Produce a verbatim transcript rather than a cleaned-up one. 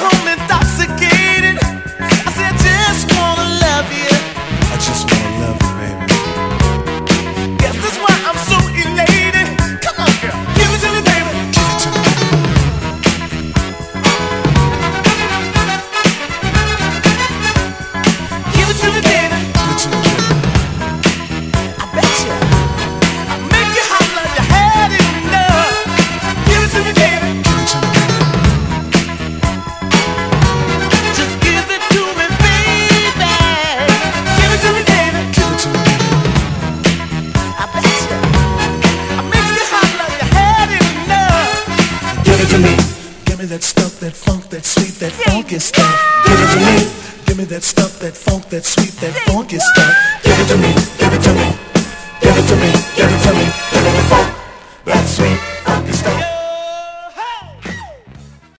home intoxicated. I said, I just wanna love you. I just wanna love you, baby. Yes, that's why I'm so elated. Come on, girl, give it to me, baby. Give it to me. Give it to me, baby. Give it to me, baby. I bet you I make you holler, you had enough. Give it to me, baby. Give it to me, baby. Just give it to me, baby. Give it to me, baby. Give it to me, baby. I bet you I make you holler, you had enough. Give it to me. Give me that stuff, that funk, that sweet, that funky stuff. Give it to me. Give me that stuff, that funk, that sweet, that funky stuff. Give it to me. Give it to me. Give it to me. Give it to me. Give me the funk, that sweet.